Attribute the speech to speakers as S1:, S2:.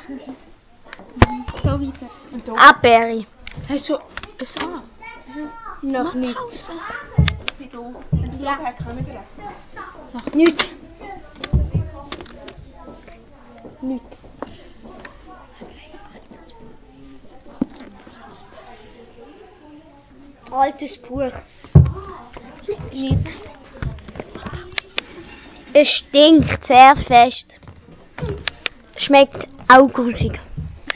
S1: So weiter.
S2: Abbeere.
S1: Hast du ein A?
S2: Noch nicht.
S3: Wie du. Wenn du Fragen hast, können wir dir lassen.
S2: Nicht. Nicht. Altes Buch. Nicht. Es stinkt sehr fest. Schmeckt auch grusig.